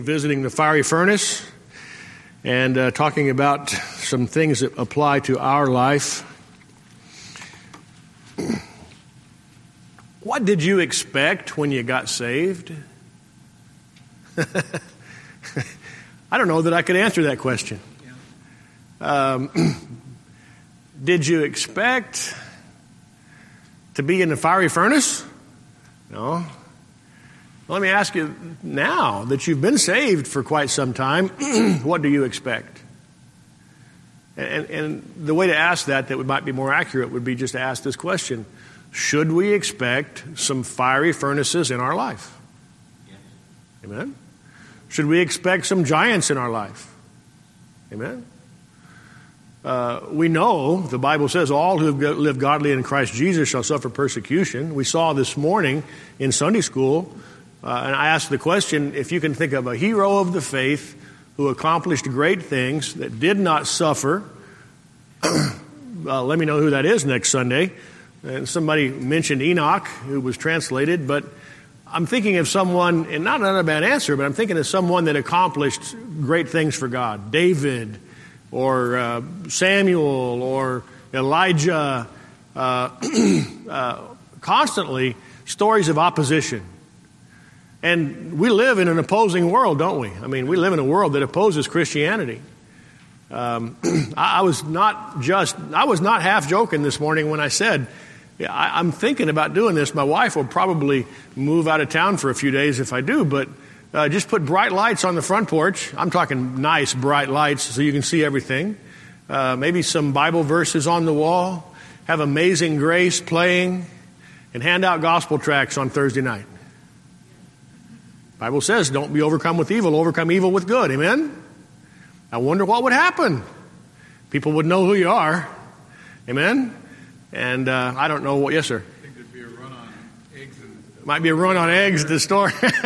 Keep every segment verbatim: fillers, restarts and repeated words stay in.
Visiting the fiery furnace and uh, talking about some things that apply to our life. What did you expect when you got saved? I don't know that I could answer that question. Um, did you expect to be in the fiery furnace? No. Let me ask you now that you've been saved for quite some time, what do you expect? And, and the way to ask that that might be more accurate would be just to ask this question. Should we expect some fiery furnaces in our life? Yes. Amen? Should we expect some giants in our life? Amen? Uh, we know, the Bible says, all who have lived godly in Christ Jesus shall suffer persecution. We saw this morning in Sunday school, Uh, and I asked the question, if you can think of a hero of the faith who accomplished great things that did not suffer, uh, let me know who that is next Sunday. And somebody mentioned Enoch, who was translated, but I'm thinking of someone, and not another bad answer, but I'm thinking of someone that accomplished great things for God. David, or uh, Samuel, or Elijah. Uh, uh, constantly, stories of opposition. And we live in an opposing world, don't we? I mean, we live in a world that opposes Christianity. Um, I, I was not just, I was not half joking this morning when I said, yeah, I, I'm thinking about doing this. My wife will probably move out of town for a few days if I do, but uh, just put bright lights on the front porch. I'm talking nice bright lights so you can see everything. Uh, maybe some Bible verses on the wall, have Amazing Grace playing, and hand out gospel tracts on Thursday night. Bible says, don't be overcome with evil, overcome evil with good. Amen? I wonder what would happen. People would know who you are. Amen? And uh, I don't know what, yes, sir? I think there'd be a run on eggs. And Might be a run on eggs at the store.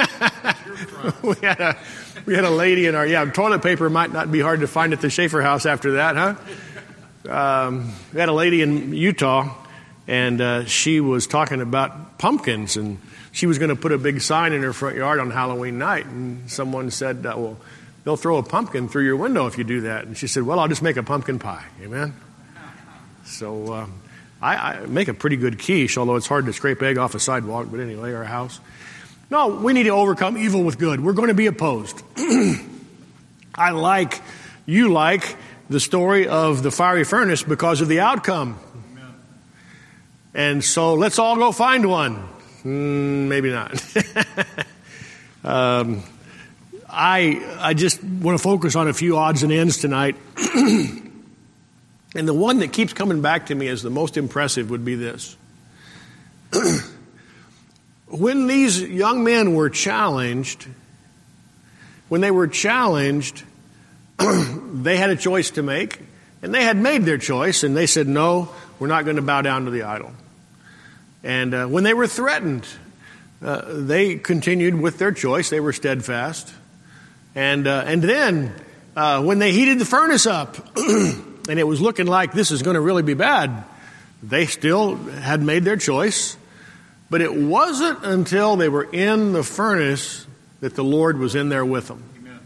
we, had a, we had a lady in our, yeah, toilet paper might not be hard to find at the Schaefer house after that, huh? Um, we had a lady in Utah, and uh, she was talking about pumpkins, and she was going to put a big sign in her front yard on Halloween night, and someone said, uh, well, they'll throw a pumpkin through your window if you do that. And she said, well, I'll just make a pumpkin pie. Amen? So um, I, I make a pretty good quiche, although it's hard to scrape egg off a sidewalk, but anyway, or a house. No, we need to overcome evil with good. We're going to be opposed. I like, you like, the story of the fiery furnace because of the outcome. Amen. And so let's all go find one. Mm, maybe not. um, I I just want to focus on a few odds and ends tonight. And the one that keeps coming back to me as the most impressive would be this. When these young men were challenged, when they were challenged, they had a choice to make, and they had made their choice, and they said, no, we're not going to bow down to the idol. And uh, when they were threatened, uh, they continued with their choice. They were steadfast. And uh, and then uh, when they heated the furnace up and it was looking like this is going to really be bad, they still had made their choice. But it wasn't until they were in the furnace that the Lord was in there with them. Amen.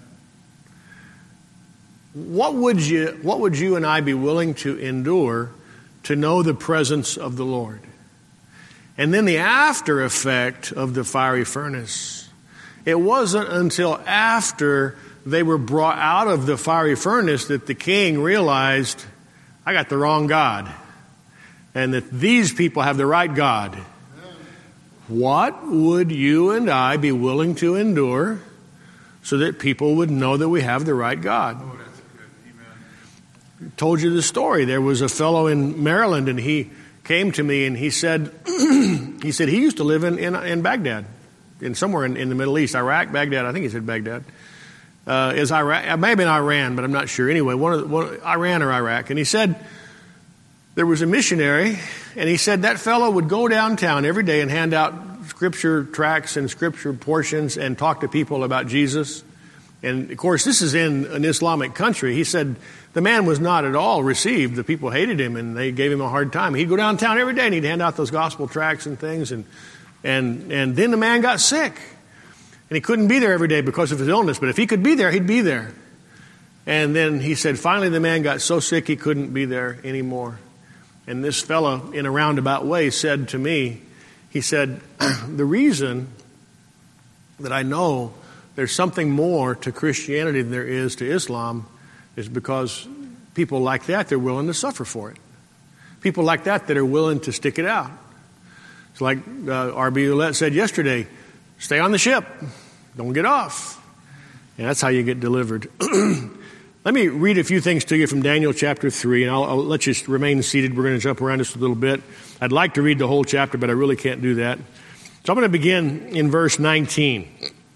What would you, what would you and I be willing to endure to know the presence of the Lord? And then the after effect of the fiery furnace. It wasn't until after they were brought out of the fiery furnace that the king realized, I got the wrong God. And that these people have the right God. What would you and I be willing to endure so that people would know that we have the right God? Oh, that's good. Amen. Told you the story. There was a fellow in Maryland, and he came to me and he said, he said he used to live in, in, in Baghdad, in somewhere in, in the Middle East, Iraq, Baghdad. I think he said Baghdad. Uh, is Iraq? It may have been Iran, but I'm not sure. Anyway, one of the, one, Iran or Iraq. And he said there was a missionary, and he said that fellow would go downtown every day and hand out scripture tracts and scripture portions and talk to people about Jesus. And, of course, this is in an Islamic country. He said the man was not at all received. The people hated him, and they gave him a hard time. He'd go downtown every day, and he'd hand out those gospel tracts and things. And and and then the man got sick. And he couldn't be there every day because of his illness, but if he could be there, he'd be there. And then he said, finally the man got so sick he couldn't be there anymore. And this fellow, in a roundabout way, said to me, he said, the reason that I know there's something more to Christianity than there is to Islam is because people like that, they're willing to suffer for it. People like that that are willing to stick it out. It's like uh, R B Ouellette said yesterday, stay on the ship, don't get off. And that's how you get delivered. Let me read a few things to you from Daniel chapter three, and I'll, I'll let you remain seated. We're going to jump around just a little bit. I'd like to read the whole chapter, but I really can't do that. So I'm going to begin in verse nineteen.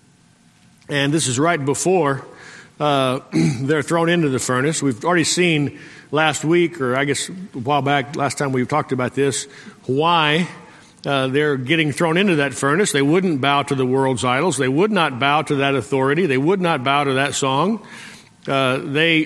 And this is right before uh, they're thrown into the furnace. We've already seen last week, or I guess a while back, last time we talked about this, why uh, they're getting thrown into that furnace. They wouldn't bow to the world's idols. They would not bow to that authority. They would not bow to that song. Uh, they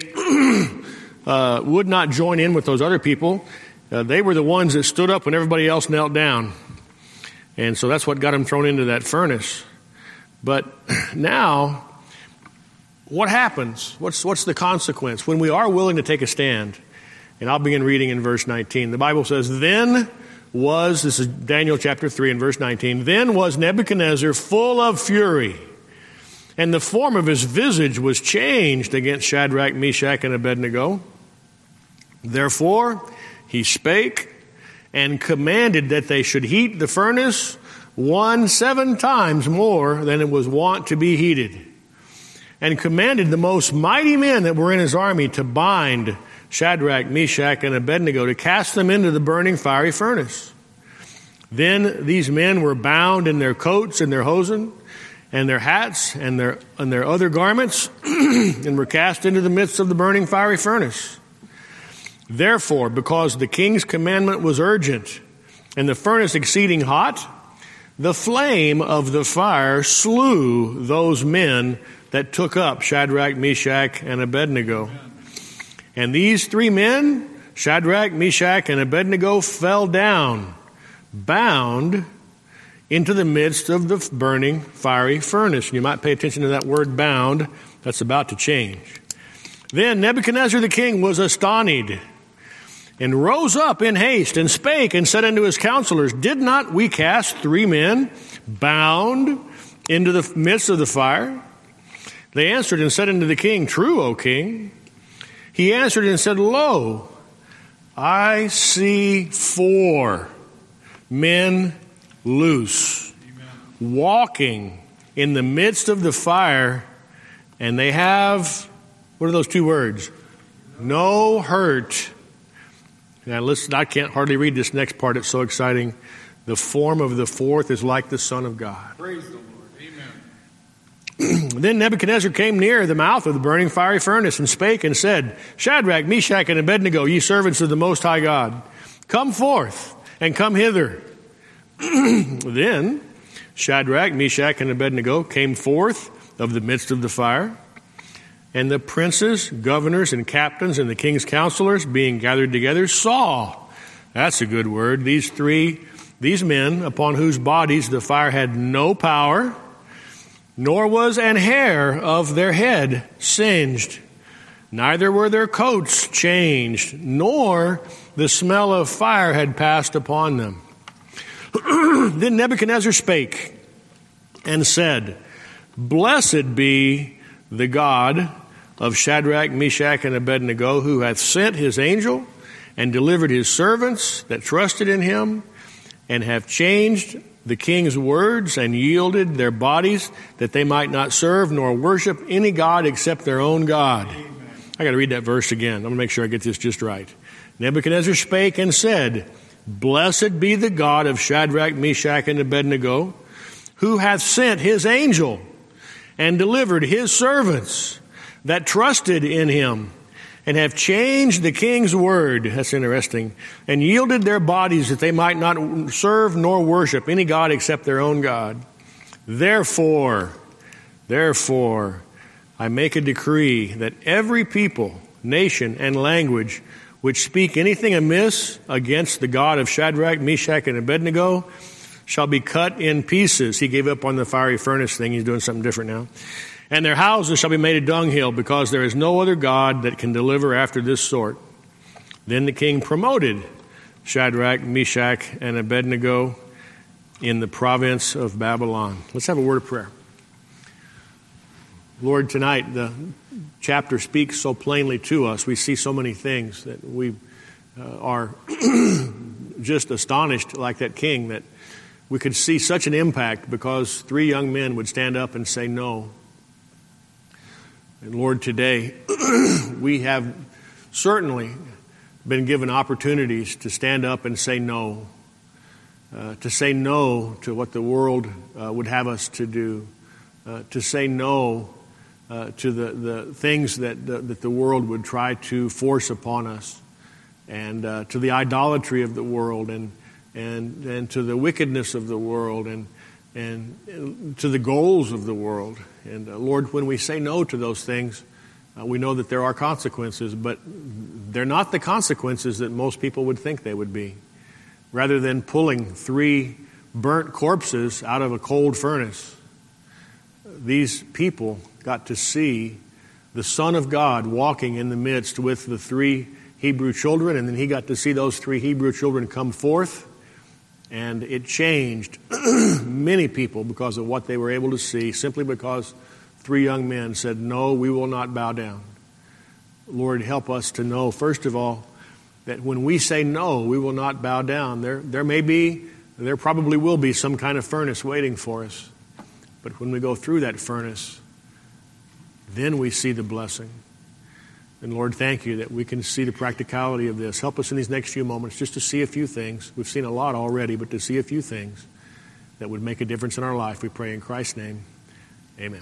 uh, would not join in with those other people. Uh, they were the ones that stood up when everybody else knelt down. And so that's what got them thrown into that furnace. But now, what happens? What's, what's the consequence? When we are willing to take a stand, and I'll begin reading in verse nineteen. The Bible says, then was, this is Daniel chapter three and verse nineteen, then was Nebuchadnezzar full of fury, and the form of his visage was changed against Shadrach, Meshach, and Abednego. Therefore he spake and commanded that they should heat the furnace one seven times more than it was wont to be heated, and commanded the most mighty men that were in his army to bind Shadrach, Meshach, and Abednego, to cast them into the burning fiery furnace. Then these men were bound in their coats and their hosen and their hats and their and their other garments, and were cast into the midst of the burning fiery furnace. Therefore, because the king's commandment was urgent, and the furnace exceeding hot, the flame of the fire slew those men that took up Shadrach, Meshach, and Abednego. And these three men, Shadrach, Meshach, and Abednego, fell down, bound into the midst of the burning fiery furnace. And you might pay attention to that word bound. That's about to change. Then Nebuchadnezzar the king was astonished, and rose up in haste, and spake, and said unto his counselors, did not we cast three men bound into the midst of the fire? They answered and said unto the king, true, O king. He answered and said, lo, I see four men loose, Amen, walking in the midst of the fire, and they have, what are those two words? No hurt. Now listen, I can't hardly read this next part. It's so exciting. The form of the fourth is like the Son of God. Praise the Lord. Amen. Then Nebuchadnezzar came near the mouth of the burning fiery furnace, and spake and said, Shadrach, Meshach, and Abednego, ye servants of the Most High God, come forth and come hither. Then Shadrach, Meshach, and Abednego came forth of the midst of the fire. And the princes, governors, and captains, and the king's counselors, being gathered together, saw, that's a good word, these three, these men, upon whose bodies the fire had no power, nor was an hair of their head singed, neither were their coats changed, nor the smell of fire had passed upon them. Then Nebuchadnezzar spake and said, blessed be the God of Shadrach, Meshach, and Abednego, who hath sent his angel and delivered his servants that trusted in him, and have changed the king's words and yielded their bodies, that they might not serve nor worship any god except their own God. Amen. I got to read that verse again. I'm going to make sure I get this just right. Nebuchadnezzar spake and said, blessed be the God of Shadrach, Meshach, and Abednego, who hath sent his angel and delivered his servants that trusted in him, and have changed the king's word, that's interesting, and yielded their bodies that they might not serve nor worship any god except their own God. Therefore, therefore, I make a decree that every people, nation, and language which speak anything amiss against the God of Shadrach, Meshach, and Abednego shall be cut in pieces. He gave up on the fiery furnace thing. He's doing something different now. And their houses shall be made a dunghill, because there is no other God that can deliver after this sort. Then the king promoted Shadrach, Meshach, and Abednego in the province of Babylon. Let's have a word of prayer. Lord, tonight the chapter speaks so plainly to us. We see so many things that we uh, are just astonished, like that king, that we could see such an impact because three young men would stand up and say no. And Lord, today we have certainly been given opportunities to stand up and say no, uh, to say no to what the world uh, would have us to do, uh, to say no uh, to the, the things that the, that the world would try to force upon us, and uh, to the idolatry of the world, and and and to the wickedness of the world, and and to the goals of the world. And uh, Lord, when we say no to those things, uh, we know that there are consequences, but they're not the consequences that most people would think they would be. Rather than pulling three burnt corpses out of a cold furnace, these people got to see the Son of God walking in the midst with the three Hebrew children, and then he got to see those three Hebrew children come forth. And it changed many people because of what they were able to see, simply because three young men said, no, we will not bow down. Lord, help us to know, first of all, that when we say no, we will not bow down. There, there may be, there probably will be some kind of furnace waiting for us. But when we go through that furnace, then we see the blessing. And Lord, thank you that we can see the practicality of this. Help us in these next few moments just to see a few things. We've seen a lot already, but to see a few things that would make a difference in our life. We pray in Christ's name. Amen.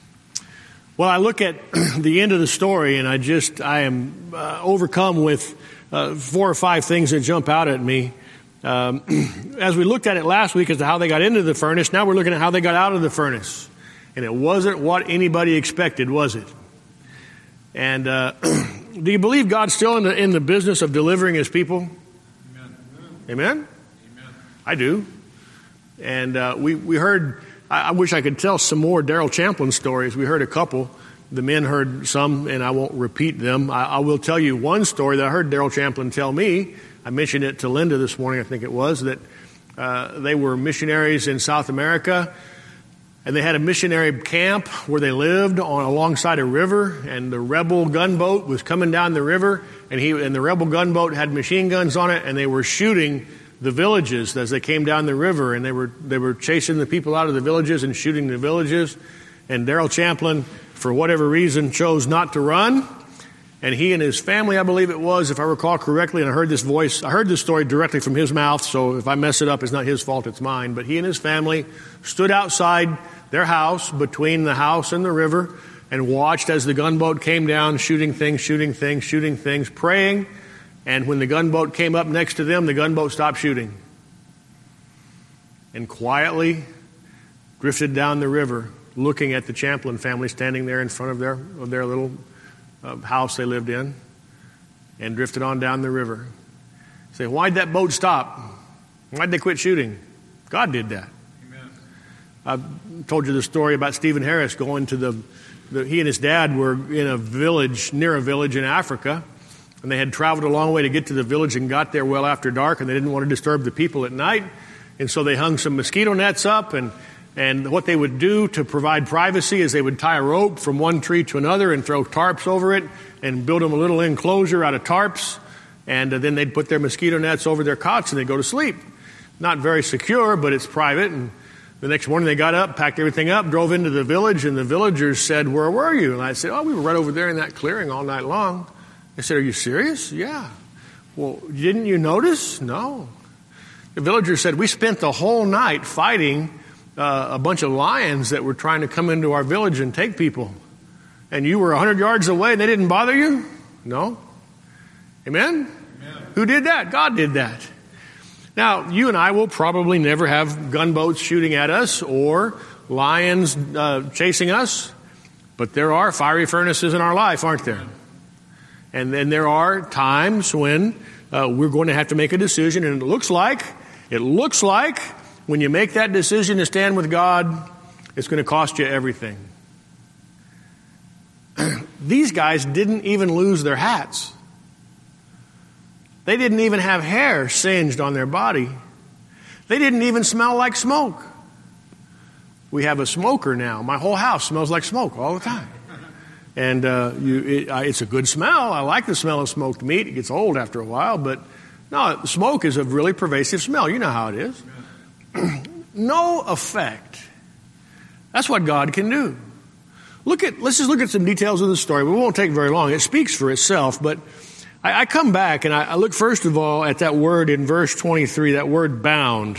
Well, I look at the end of the story, and I just, I am uh, overcome with uh, four or five things that jump out at me. Um, as we looked at it last week as to how they got into the furnace, now we're looking at how they got out of the furnace. And it wasn't what anybody expected, was it? And uh, do you believe God's still in the in the business of delivering His people? Amen. Amen? Amen. I do. And uh, we, we heard, I, I wish I could tell some more Daryl Champlin stories. We heard a couple. The men heard some, and I won't repeat them. I, I will tell you one story that I heard Daryl Champlin tell me. I mentioned it to Linda this morning, I think it was, that uh, they were missionaries in South America. And they had a missionary camp where they lived on alongside a river, and the rebel gunboat was coming down the river, and he and the rebel gunboat had machine guns on it, and they were shooting the villages as they came down the river, and they were they were chasing the people out of the villages and shooting the villages. And Daryl Champlin, for whatever reason, chose not to run. And he and his family, I believe it was, if I recall correctly, and I heard this voice, I heard this story directly from his mouth, so if I mess it up, it's not his fault, it's mine. But he and his family stood outside their house, between the house and the river, and watched as the gunboat came down, shooting things, shooting things, shooting things, praying. And when the gunboat came up next to them, the gunboat stopped shooting and quietly drifted down the river, looking at the Champlin family standing there in front of their, of their little uh, house they lived in, and drifted on down the river. Say, why'd that boat stop? Why'd they quit shooting? God did that. I've told you the story about Stephen Harris going to the, the, he and his dad were in a village, near a village in Africa, and they had traveled a long way to get to the village and got there well after dark, and they didn't want to disturb the people at night, and so they hung some mosquito nets up, and, and what they would do to provide privacy is they would tie a rope from one tree to another and throw tarps over it and build them a little enclosure out of tarps, and uh, then they'd put their mosquito nets over their cots and they'd go to sleep. Not very secure, but it's private. And the next morning they got up, packed everything up, drove into the village, and the villagers said, where were you? And I said, oh, we were right over there in that clearing all night long. They said, are you serious? Yeah. Well, didn't you notice? No. The villagers said, we spent the whole night fighting uh, a bunch of lions that were trying to come into our village and take people. And you were one hundred yards away and they didn't bother you? No. Amen? Amen. Who did that? God did that. Now, you and I will probably never have gunboats shooting at us or lions uh, chasing us, but there are fiery furnaces in our life, aren't there? And then there are times when uh, we're going to have to make a decision, and it looks like, it looks like when you make that decision to stand with God, it's going to cost you everything. These guys didn't even lose their hats. They didn't even have hair singed on their body. They didn't even smell like smoke. We have a smoker now. My whole house smells like smoke all the time. And uh, you, it, uh, it's a good smell. I like the smell of smoked meat. It gets old after a while, but no, smoke is a really pervasive smell. You know how it is. No effect. That's what God can do. Look at, let's just look at some details of the story. We won't take very long. It speaks for itself, but I, I come back and I, I look first of all at that word in verse twenty-three, that word bound.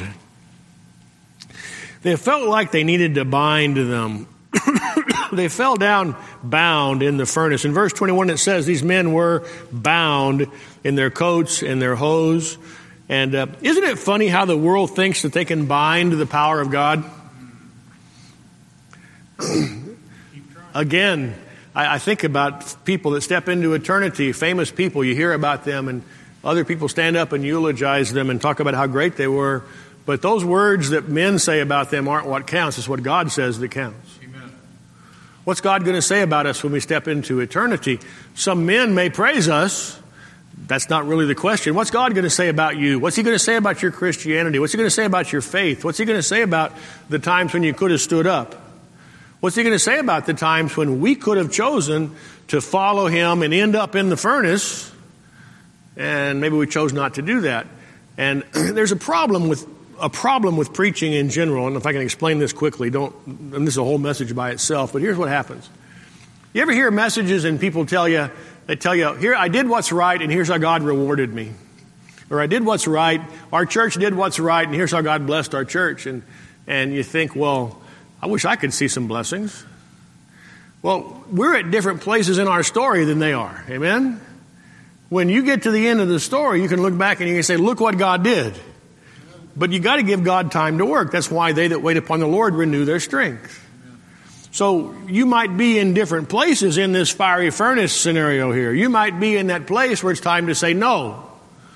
They felt like they needed to bind them. They fell down bound in the furnace. In verse twenty-one it says these men were bound in their coats and their hose. And uh, isn't it funny how the world thinks that they can bind the power of God? Again, I, I think about people that step into eternity, famous people. You hear about them and other people stand up and eulogize them and talk about how great they were. But those words that men say about them aren't what counts. It's what God says that counts. Amen. What's God going to say about us when we step into eternity? Some men may praise us. That's not really the question. What's God going to say about you? What's he going to say about your Christianity? What's he going to say about your faith? What's he going to say about the times when you could have stood up? What's he going to say about the times when we could have chosen to follow him and end up in the furnace, and maybe we chose not to do that? And there's a problem with a problem with preaching in general, and if I can explain this quickly, don't, and this is a whole message by itself, but here's what happens. You ever hear messages and people tell you, they tell you, here, I did what's right, and here's how God rewarded me. Or I did what's right, our church did what's right, and here's how God blessed our church. And, and you think, well, I wish I could see some blessings. Well, we're at different places in our story than they are. Amen? When you get to the end of the story, you can look back and you can say, look what God did. But you got to give God time to work. That's why they that wait upon the Lord renew their strength. So you might be in different places in this fiery furnace scenario here. You might be in that place where it's time to say no.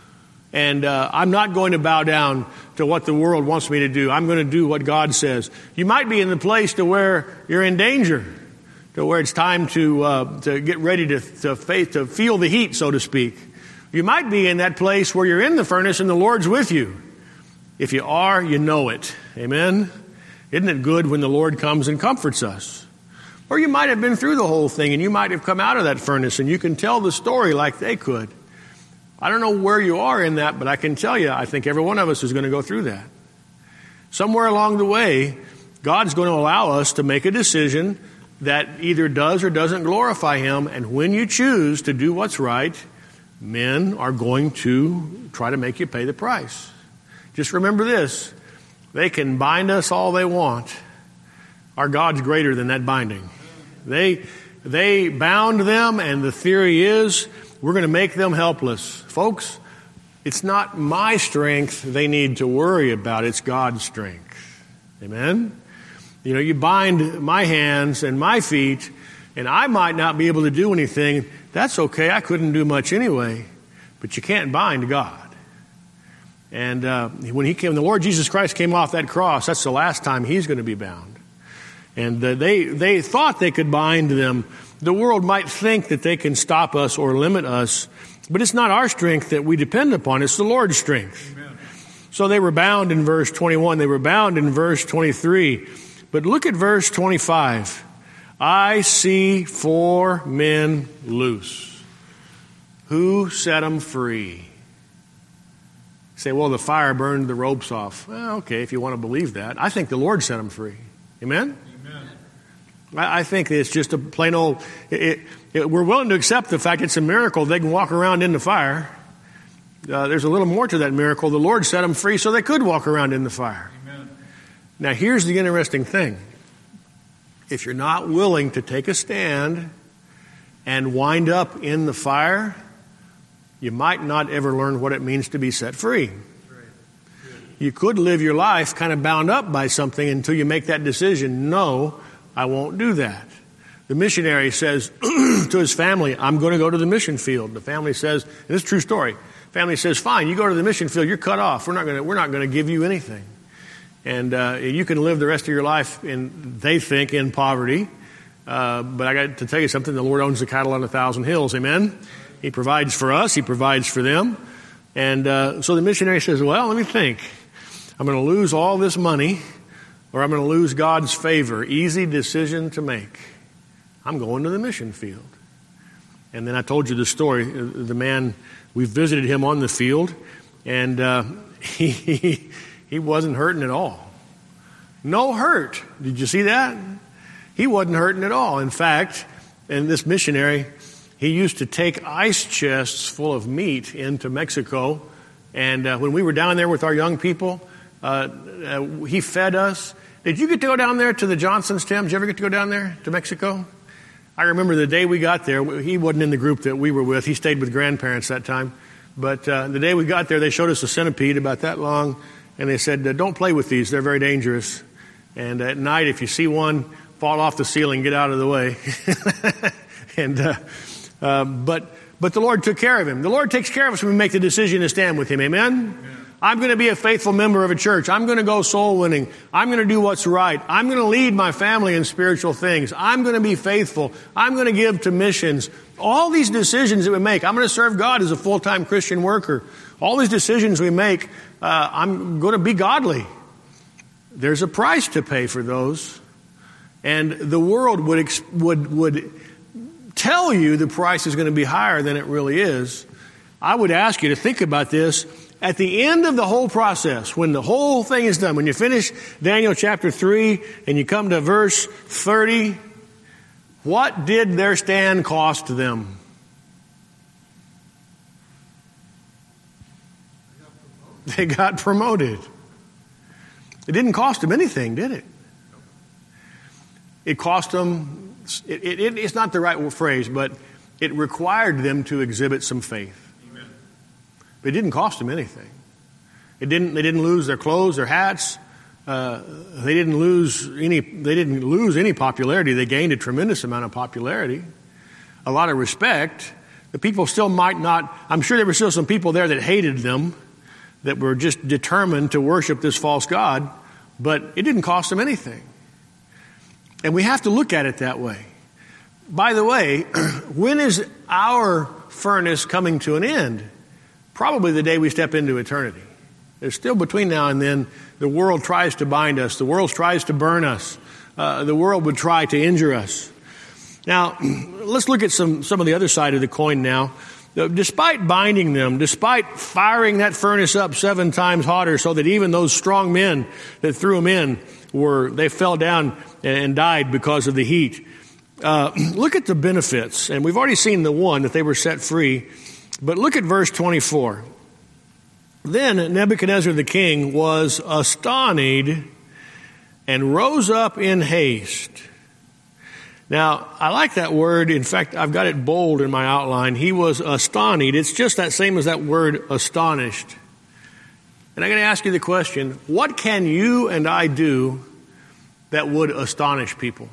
And uh, I'm not going to bow down to what the world wants me to do. I'm going to do what God says. You might be in the place to where you're in danger, to where it's time to uh, to get ready to to, faith, to feel the heat, so to speak. You might be in that place where you're in the furnace and the Lord's with you. If you are, you know it. Amen? Isn't it good when the Lord comes and comforts us? Or you might have been through the whole thing and you might have come out of that furnace and you can tell the story like they could. I don't know where you are in that, but I can tell you, I think every one of us is going to go through that. Somewhere along the way, God's going to allow us to make a decision that either does or doesn't glorify him. And when you choose to do what's right, men are going to try to make you pay the price. Just remember this. They can bind us all they want. Our God's greater than that binding. They, they bound them, and the theory is we're going to make them helpless. Folks, it's not my strength they need to worry about. It's God's strength. Amen? You know, you bind my hands and my feet, and I might not be able to do anything. That's okay. I couldn't do much anyway. But you can't bind God. And uh, when he came, the Lord Jesus Christ came off that cross, that's the last time he's going to be bound. And uh, they they thought they could bind them. The world might think that they can stop us or limit us, but it's not our strength that we depend upon. It's the Lord's strength. Amen. So they were bound in verse twenty-one. They were bound in verse twenty-three. But look at verse twenty-five. I see four men loose. Who set them free? Say, well, the fire burned the ropes off. Well, okay, if you want to believe that. I think the Lord set them free. Amen? Amen. I, I think it's just a plain old, it, it, it, we're willing to accept the fact it's a miracle. They can walk around in the fire. Uh, there's a little more to that miracle. The Lord set them free so they could walk around in the fire. Amen. Now, here's the interesting thing. If you're not willing to take a stand and wind up in the fire, you might not ever learn what it means to be set free. You could live your life kind of bound up by something until you make that decision. No, I won't do that. The missionary says to his family, I'm going to go to the mission field. The family says, and this is a true story. Family says, fine, you go to the mission field, you're cut off. We're not going to, we're not going to give you anything. And uh, you can live the rest of your life in, they think, in poverty. Uh, but I got to tell you something, the Lord owns the cattle on a thousand hills, amen? He provides for us, He provides for them. And uh, so the missionary says, well, let me think. I'm going to lose all this money, or I'm going to lose God's favor. Easy decision to make. I'm going to the mission field. And then I told you the story. The man, we visited him on the field, and uh, he, he he wasn't hurting at all. No hurt. Did you see that? He wasn't hurting at all. In fact, and this missionary, he used to take ice chests full of meat into Mexico. And uh, when we were down there with our young people, uh, uh, he fed us. Did you get to go down there to the Johnsons, Tim? Did you ever get to go down there to Mexico? I remember the day we got there, he wasn't in the group that we were with. He stayed with grandparents that time. But uh, the day we got there, they showed us a centipede about that long. And they said, don't play with these. They're very dangerous. And at night, if you see one fall off the ceiling, get out of the way. and uh, uh, but but the Lord took care of him. The Lord takes care of us when we make the decision to stand with Him. Amen? Amen. I'm going to be a faithful member of a church. I'm going to go soul winning. I'm going to do what's right. I'm going to lead my family in spiritual things. I'm going to be faithful. I'm going to give to missions. All these decisions that we make, I'm going to serve God as a full-time Christian worker. All these decisions we make, uh, I'm going to be godly. There's a price to pay for those. And the world would ex- would would tell you the price is going to be higher than it really is. I would ask you to think about this. At the end of the whole process, when the whole thing is done, when you finish Daniel chapter three and you come to verse thirty, what did their stand cost them? They got promoted. It didn't cost them anything, did it? It cost them, it, it, it's not the right phrase, but it required them to exhibit some faith. Amen. But it didn't cost them anything. It didn't. They didn't lose their clothes, their hats. Uh, they didn't lose any. They didn't lose any popularity. They gained a tremendous amount of popularity, a lot of respect. The people still might not. I'm sure there were still some people there that hated them, that were just determined to worship this false god. But it didn't cost them anything. And we have to look at it that way. By the way, when is our furnace coming to an end? Probably the day we step into eternity. There's still between now and then, the world tries to bind us. The world tries to burn us. Uh, the world would try to injure us. Now, let's look at some, some of the other side of the coin now. Despite binding them, despite firing that furnace up seven times hotter so that even those strong men that threw them in, were they fell down and died because of the heat. Uh, look at the benefits. And we've already seen the one, that they were set free. But look at verse twenty-four. Then Nebuchadnezzar the king was astonished and rose up in haste. Now, I like that word. In fact, I've got it bold in my outline. He was astonished. It's just that same as that word astonished. And I'm going to ask you the question, what can you and I do that would astonish people?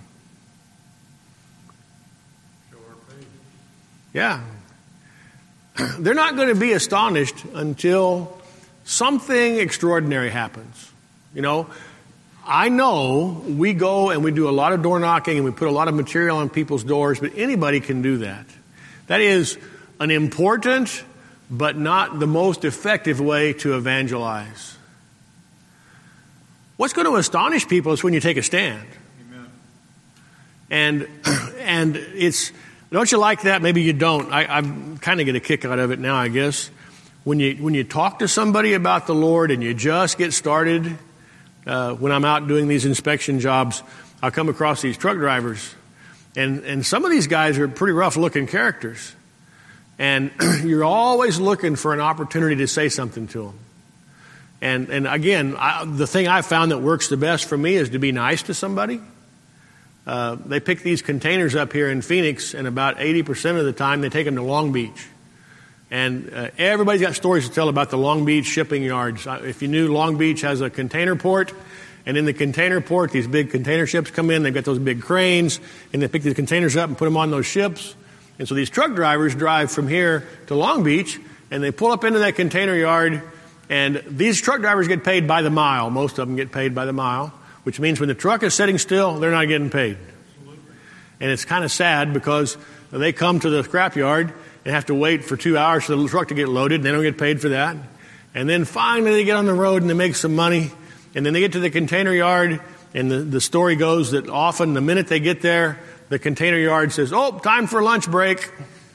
Show our faith. Yeah. They're not going to be astonished until something extraordinary happens. You know, I know we go and we do a lot of door knocking and we put a lot of material on people's doors, but anybody can do that. That is an important but not the most effective way to evangelize. What's going to astonish people is when you take a stand. Amen. And and it's, don't you like that? Maybe you don't. I, I kind of get a kick out of it now, I guess. When you when you talk to somebody about the Lord and you just get started, uh, when I'm out doing these inspection jobs, I'll come across these truck drivers. And, and some of these guys are pretty rough-looking characters. And you're always looking for an opportunity to say something to them. And, and again, I, the thing I found that works the best for me is to be nice to somebody. Uh, they pick these containers up here in Phoenix, and about eighty percent of the time they take them to Long Beach. And uh, everybody's got stories to tell about the Long Beach shipping yards. If you knew, Long Beach has a container port, and in the container port, these big container ships come in. They've got those big cranes, and they pick the containers up and put them on those ships. And so these truck drivers drive from here to Long Beach, and they pull up into that container yard, And these truck drivers get paid by the mile. Most of them get paid by the mile, which means when the truck is sitting still, they're not getting paid. And it's kind of sad because they come to the scrapyard and have to wait for two hours for the truck to get loaded, and they don't get paid for that. And then finally they get on the road and they make some money. And then they get to the container yard, and the, the story goes that often the minute they get there, the container yard says, oh, time for lunch break.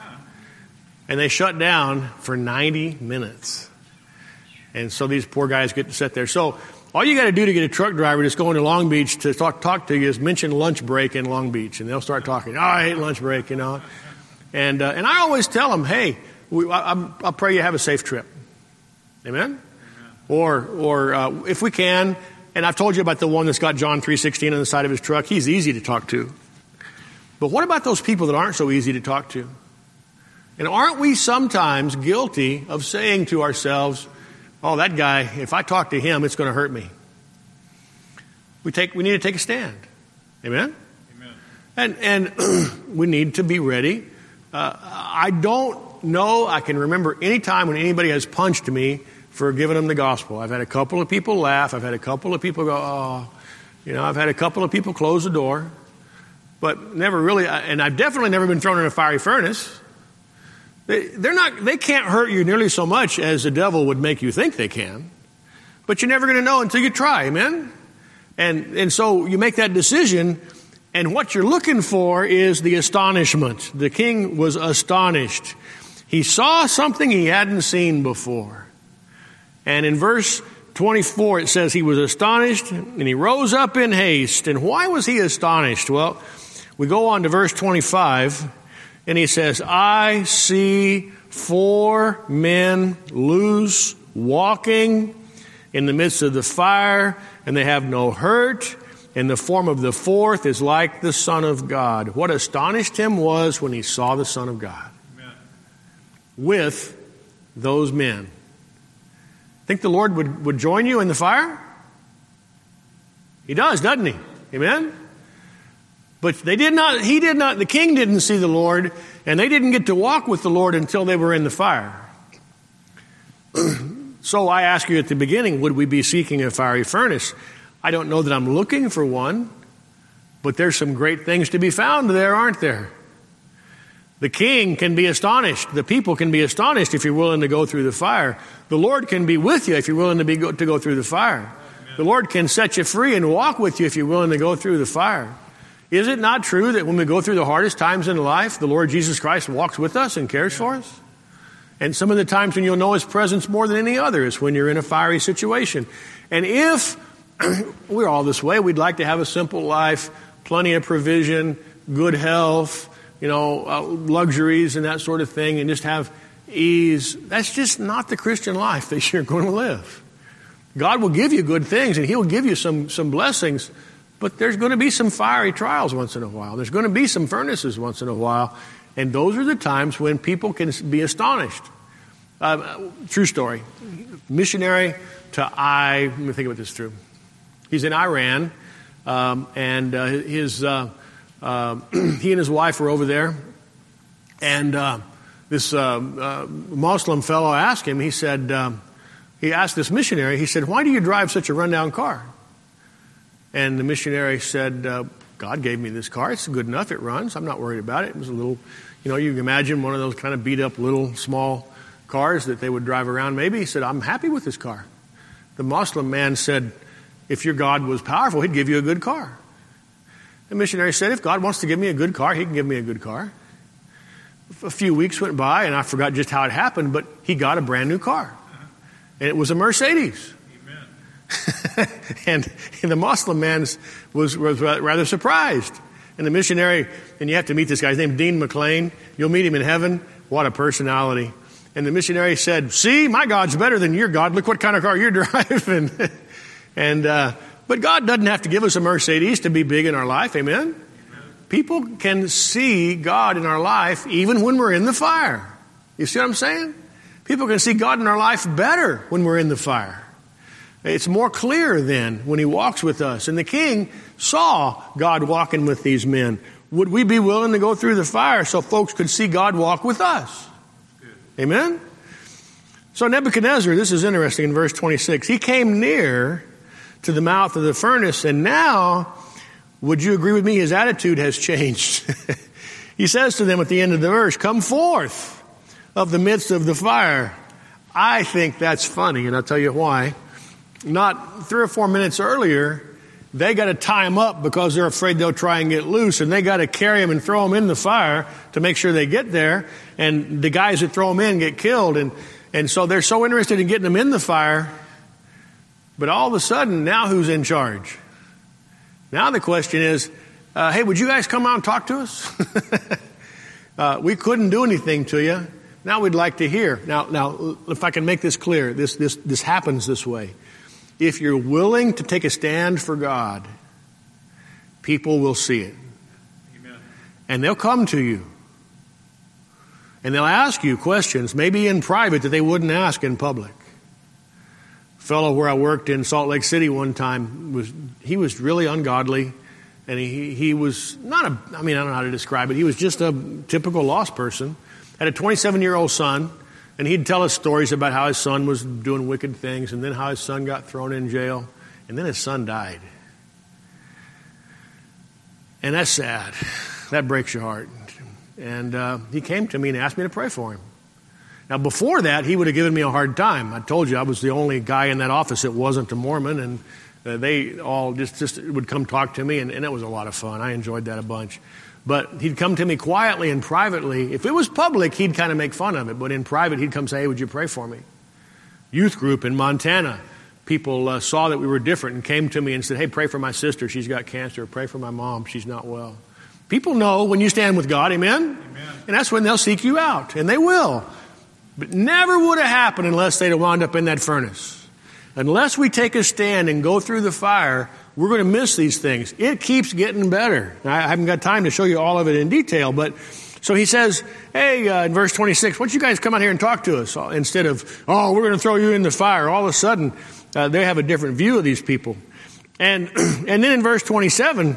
And they shut down for ninety minutes. And so these poor guys get to sit there. So all you got to do to get a truck driver that's going to Long Beach to talk, talk to you is mention lunch break in Long Beach. And they'll start talking, oh, I hate lunch break, you know. And uh, and I always tell them, hey, we, I, I'll pray you have a safe trip. Amen? Amen. Or, or uh, if we can, and I've told you about the one that's got John three sixteen on the side of his truck. He's easy to talk to. But what about those people that aren't so easy to talk to? And aren't we sometimes guilty of saying to ourselves, oh, that guy, if I talk to him, it's going to hurt me. We take, we need to take a stand. Amen? Amen. And, and we need to be ready. Uh, I don't know, I can remember any time when anybody has punched me for giving them the gospel. I've had a couple of people laugh. I've had a couple of people go, oh, you know, I've had a couple of people close the door. But never really, and I've definitely never been thrown in a fiery furnace. They, they're not, they can't hurt you nearly so much as the devil would make you think they can. But you're never going to know until you try, amen? And, and so you make that decision, and what you're looking for is the astonishment. The king was astonished. He saw something he hadn't seen before. And in verse twenty-four, it says he was astonished, and he rose up in haste. And why was he astonished? Well, we go on to verse twenty-five, and he says, I see four men loose, walking in the midst of the fire, and they have no hurt, and the form of the fourth is like the Son of God. What astonished him was when he saw the Son of God. Amen. With those men. Think the Lord would, would join you in the fire? He does, doesn't he? Amen? But they did not, he did not, the king didn't see the Lord, and they didn't get to walk with the Lord until they were in the fire. So I ask you at the beginning, would we be seeking a fiery furnace? I don't know that I'm looking for one, but there's some great things to be found there, aren't there? The king can be astonished. The people can be astonished if you're willing to go through the fire. The Lord can be with you if you're willing to be to go through the fire. Amen. The Lord can set you free and walk with you if you're willing to go through the fire. Is it not true that when we go through the hardest times in life, the Lord Jesus Christ walks with us and cares for us? And some of the times when you'll know His presence more than any other is when you're in a fiery situation. And if we're all this way, we'd like to have a simple life, plenty of provision, good health, you know, uh, luxuries and that sort of thing, and just have ease. That's just not the Christian life that you're going to live. God will give you good things, and He'll give you some, some blessings, but there's going to be some fiery trials once in a while. There's going to be some furnaces once in a while, and those are the times when people can be astonished. Uh, true story. Missionary to I, let me think about this through. He's in Iran, um, and uh, his... Uh, Uh, he and his wife were over there, and uh, this uh, uh, Muslim fellow asked him, he said, um, he asked this missionary, he said, why do you drive such a rundown car? And the missionary said, uh, God gave me this car. It's good enough. It runs. I'm not worried about it. It was a little, you know, you can imagine one of those kind of beat up little small cars that they would drive around. Maybe he said, I'm happy with this car. The Muslim man said, if your God was powerful, He'd give you a good car. The missionary said, if God wants to give me a good car, He can give me a good car. A few weeks went by, and I forgot just how it happened, but he got a brand new car. And it was a Mercedes. Amen. and, and the Muslim man was, was rather surprised. And the missionary, and you have to meet this guy, his name's Dean McLean. You'll meet him in heaven. What a personality. And the missionary said, see, my God's better than your God. Look what kind of car you're driving. and, uh, But God doesn't have to give us a Mercedes to be big in our life. Amen? Amen? People can see God in our life even when we're in the fire. You see what I'm saying? People can see God in our life better when we're in the fire. It's more clear then when He walks with us. And the king saw God walking with these men. Would we be willing to go through the fire so folks could see God walk with us? Amen? So Nebuchadnezzar, this is interesting in verse twenty-six, he came near to the mouth of the furnace, and now, would you agree with me, his attitude has changed. He says to them at the end of the verse, come forth of the midst of the fire. I think that's funny, and I'll tell you why. Not three or four minutes earlier, they got to tie him up because they're afraid they'll try and get loose, and they got to carry him and throw him in the fire to make sure they get there, and the guys that throw him in get killed, and, and so they're so interested in getting him in the fire. But all of a sudden, now who's in charge? Now the question is, uh, hey, would you guys come out and talk to us? uh, we couldn't do anything to you. Now we'd like to hear. Now, now, if I can make this clear, this, this, this happens this way. If you're willing to take a stand for God, people will see it. Amen. And they'll come to you. And they'll ask you questions, maybe in private, that they wouldn't ask in public. Fellow where I worked in Salt Lake City one time, was he was really ungodly, and he he was not a, I mean, I don't know how to describe it. He was just a typical lost person. Had a twenty-seven-year-old son, and he'd tell us stories about how his son was doing wicked things, and then how his son got thrown in jail, and then his son died. And that's sad. That breaks your heart. And uh, he came to me and asked me to pray for him. Now, before that, he would have given me a hard time. I told you I was the only guy in that office that wasn't a Mormon, and uh, they all just, just would come talk to me, and, and it was a lot of fun. I enjoyed that a bunch. But he'd come to me quietly and privately. If it was public, he'd kind of make fun of it, but in private, he'd come say, hey, would you pray for me? Youth group in Montana, people uh, saw that we were different and came to me and said, hey, pray for my sister. She's got cancer. Pray for my mom. She's not well. People know when you stand with God, amen? Amen. And that's when they'll seek you out, and they will. But never would have happened unless they'd have wound up in that furnace. Unless we take a stand and go through the fire, we're going to miss these things. It keeps getting better. I haven't got time to show you all of it in detail, but so he says, hey, uh, in verse twenty-six, why don't you guys come out here and talk to us? Instead of, oh, we're going to throw you in the fire. All of a sudden, uh, they have a different view of these people. And, and then in verse twenty-seven,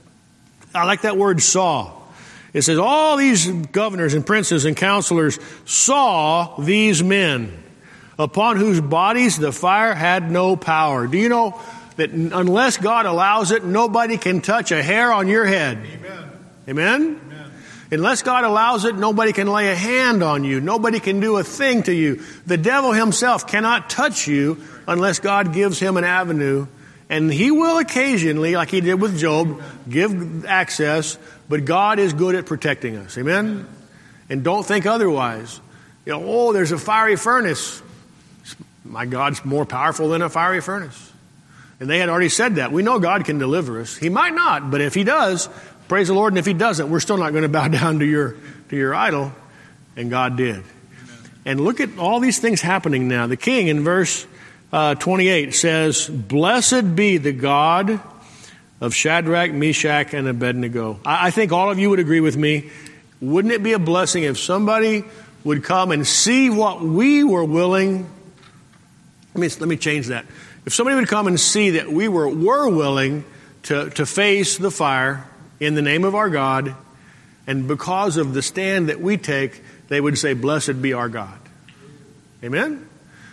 I like that word saw. It says, all these governors and princes and counselors saw these men, upon whose bodies the fire had no power. Do you know that unless God allows it, nobody can touch a hair on your head? Amen? Amen? Amen. Unless God allows it, nobody can lay a hand on you. Nobody can do a thing to you. The devil himself cannot touch you unless God gives him an avenue. And he will occasionally, like he did with Job, give access, but God is good at protecting us. Amen? And don't think otherwise. You know, oh, there's a fiery furnace. My God's more powerful than a fiery furnace. And they had already said that. We know God can deliver us. He might not, but if he does, praise the Lord. And if he doesn't, we're still not going to bow down to your, to your idol. And God did. Amen. And look at all these things happening now. The king in verse Uh, twenty-eight says, blessed be the God of Shadrach, Meshach, and Abednego. I, I think all of you would agree with me. Wouldn't it be a blessing if somebody would come and see what we were willing? Let me, let me change that. If somebody would come and see that we were, were willing to, to face the fire in the name of our God, and because of the stand that we take, they would say, blessed be our God. Amen?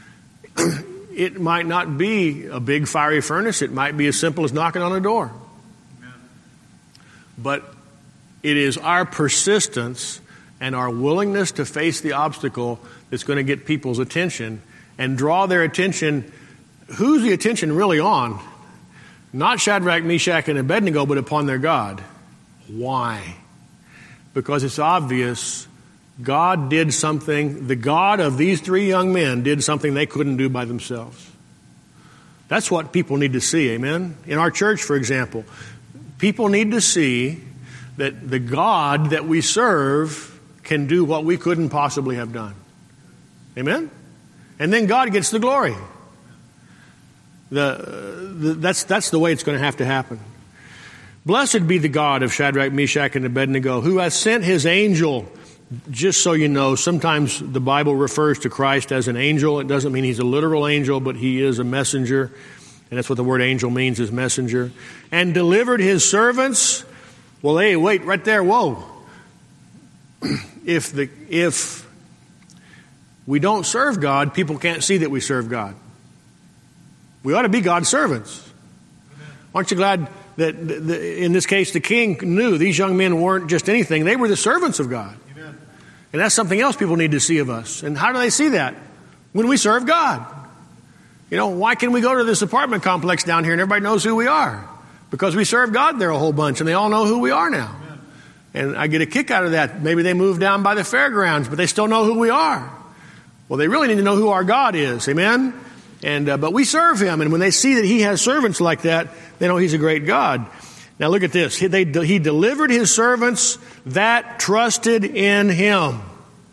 It might not be a big fiery furnace. It might be as simple as knocking on a door. Amen. But it is our persistence and our willingness to face the obstacle that's going to get people's attention and draw their attention. Who's the attention really on? Not Shadrach, Meshach, and Abednego, but upon their God. Why? Because it's obvious God did something, the God of these three young men did something they couldn't do by themselves. That's what people need to see, amen? In our church, for example, people need to see that the God that we serve can do what we couldn't possibly have done. Amen? And then God gets the glory. The, the, that's, that's the way it's going to have to happen. Blessed be the God of Shadrach, Meshach, and Abednego, who has sent his angel. Just so you know, sometimes the Bible refers to Christ as an angel. It doesn't mean he's a literal angel, but he is a messenger. And that's what the word angel means, is messenger. And delivered his servants. Well, hey, wait, right there, whoa. If the if we don't serve God, people can't see that we serve God. We ought to be God's servants. Aren't you glad that in this case the king knew these young men weren't just anything, they were the servants of God. Amen. And that's something else people need to see of us. And how do they see that? When we serve God. You know, why can we go to this apartment complex down here and everybody knows who we are? Because we serve God there a whole bunch and they all know who we are now. Amen. And I get a kick out of that. Maybe they moved down by the fairgrounds, but they still know who we are. Well, they really need to know who our God is. Amen? And uh, but we serve him, and when they see that he has servants like that, they know he's a great God. Now look at this. He, they, he delivered his servants that trusted in him.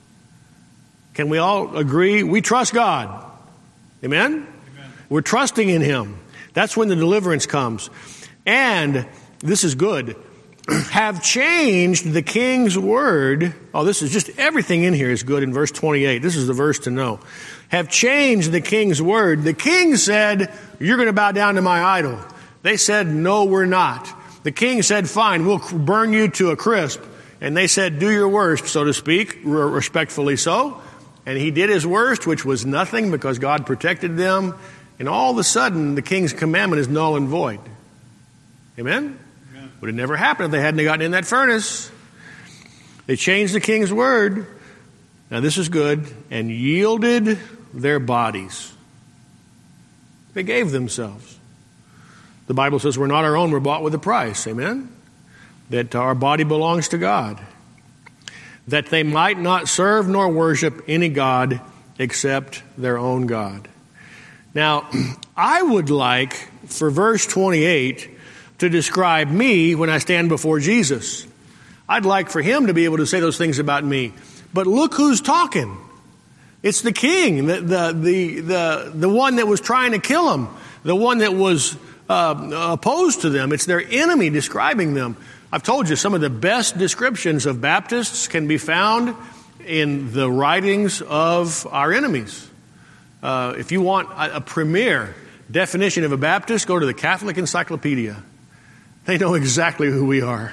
Can we all agree? We trust God. Amen? Amen. We're trusting in him. That's when the deliverance comes. And, this is good, have changed the king's word. Oh, this is just, everything in here is good in verse twenty-eight. This is the verse to know. Have changed the king's word. The king said, you're going to bow down to my idol. They said, no, we're not. The king said, fine, we'll burn you to a crisp. And they said, do your worst, so to speak, respectfully so. And he did his worst, which was nothing because God protected them. And all of a sudden, the king's commandment is null and void. Amen? Amen. Would have never happened if they hadn't gotten in that furnace. They changed the king's word. Now this is good. And yielded their bodies. They gave themselves. The Bible says we're not our own, we're bought with a price. Amen? That our body belongs to God. That they might not serve nor worship any God except their own God. Now, I would like for verse twenty-eight to describe me when I stand before Jesus. I'd like for him to be able to say those things about me. But look who's talking. It's the king, the the the the, the one that was trying to kill him, the one that was uh, opposed to them. It's their enemy describing them. I've told you some of the best descriptions of Baptists can be found in the writings of our enemies. Uh, if you want a, a premier definition of a Baptist, go to the Catholic Encyclopedia. They know exactly who we are.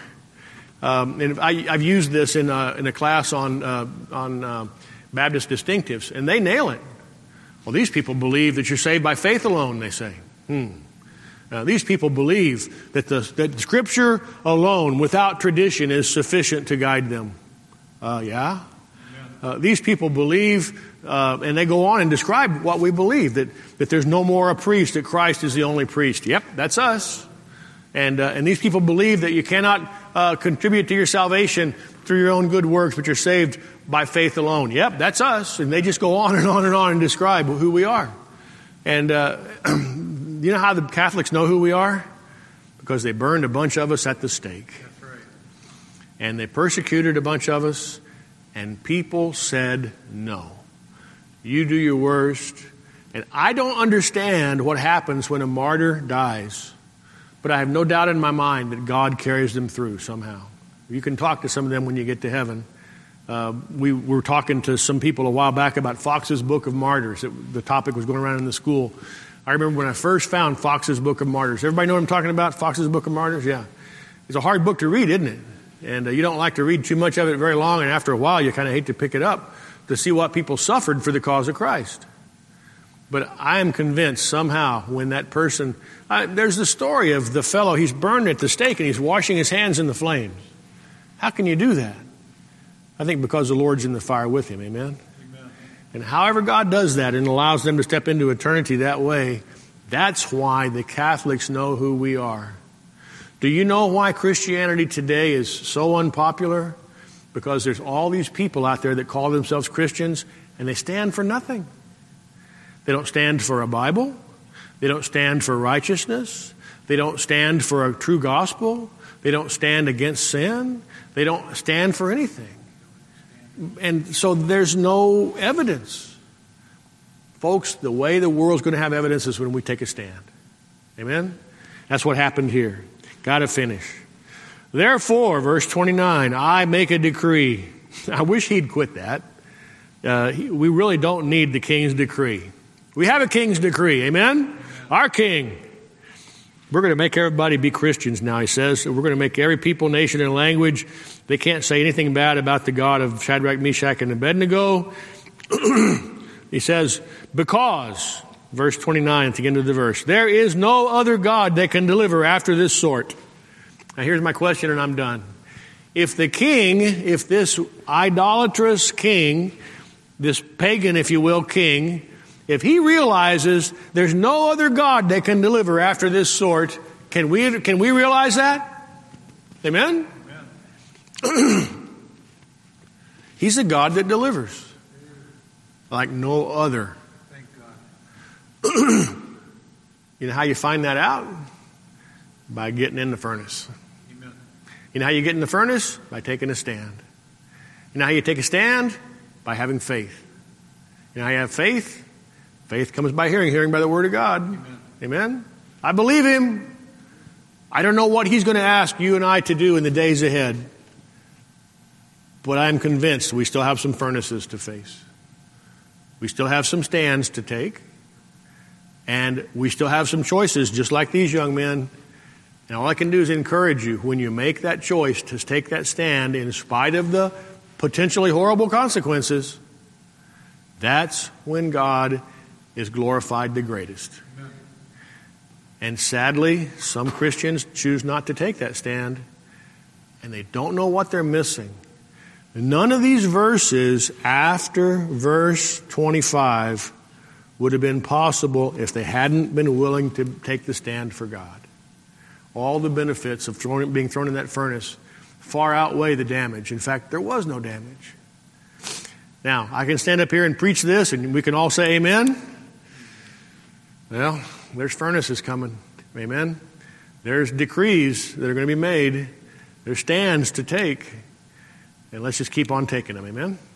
Um, and I, I've used this in a, in a class on uh, on uh, Baptist distinctives, and they nail it. Well, these people believe that you're saved by faith alone, they say. Hmm. Uh, these people believe that the that Scripture alone, without tradition, is sufficient to guide them. Uh, yeah? Uh, these people believe, uh, and they go on and describe what we believe, that, that there's no more a priest, that Christ is the only priest. Yep, that's us. And uh, and these people believe that you cannot uh, contribute to your salvation through your own good works, but you're saved by faith alone. Yep, that's us. And they just go on and on and on and describe who we are. And uh, you know how the Catholics know who we are? Because they burned a bunch of us at the stake. That's right. And they persecuted a bunch of us, and people said no. You do your worst. And I don't understand what happens when a martyr dies. But I have no doubt in my mind that God carries them through somehow. You can talk to some of them when you get to heaven. Uh, we were talking to some people a while back about Fox's Book of Martyrs. It, the topic was going around in the school. I remember when I first found Fox's Book of Martyrs. Everybody know what I'm talking about? Fox's Book of Martyrs? Yeah. It's a hard book to read, isn't it? And uh, you don't like to read too much of it very long, and after a while you kind of hate to pick it up to see what people suffered for the cause of Christ. But I am convinced somehow when that person... Uh, there's the story of the fellow, he's burned at the stake and he's washing his hands in the flames. How can you do that? I think because the Lord's in the fire with him, amen? Amen. And however God does that and allows them to step into eternity that way, that's why the Catholics know who we are. Do you know why Christianity today is so unpopular? Because there's all these people out there that call themselves Christians and they stand for nothing. They don't stand for a Bible. They don't stand for righteousness. They don't stand for a true gospel. They don't stand against sin. They don't stand for anything. And so there's no evidence. Folks, the way the world's going to have evidence is when we take a stand. Amen? That's what happened here. Got to finish. Therefore, verse twenty-nine, I make a decree. I wish he'd quit that. Uh, we really don't need the king's decree. We have a king's decree. Amen? Our king. We're going to make everybody be Christians now, he says. We're going to make every people, nation, and language. They can't say anything bad about the God of Shadrach, Meshach, and Abednego. He says, because, verse twenty-nine at the end of the verse, there is no other God that can deliver after this sort. Now here's my question and I'm done. If the king, if this idolatrous king, this pagan, if you will, king, if he realizes there's no other God that can deliver after this sort, can we, can we realize that? Amen? Amen. He's a God that delivers like no other. Thank God. You know how you find that out? By getting in the furnace. Amen. You know how you get in the furnace? By taking a stand. You know how you take a stand? By having faith. You know how you have faith? Faith comes by hearing, hearing by the Word of God. Amen. Amen? I believe Him. I don't know what He's going to ask you and I to do in the days ahead. But I'm convinced we still have some furnaces to face. We still have some stands to take. And we still have some choices, just like these young men. And all I can do is encourage you, when you make that choice to take that stand in spite of the potentially horrible consequences, that's when God is glorified the greatest. Amen. And sadly, some Christians choose not to take that stand, and they don't know what they're missing. None of these verses after verse twenty-five would have been possible if they hadn't been willing to take the stand for God. All the benefits of throwing, being thrown in that furnace far outweigh the damage. In fact, there was no damage. Now, I can stand up here and preach this, and we can all say amen. Well, there's furnaces coming. Amen. There's decrees that are going to be made. There's stands to take. And let's just keep on taking them. Amen.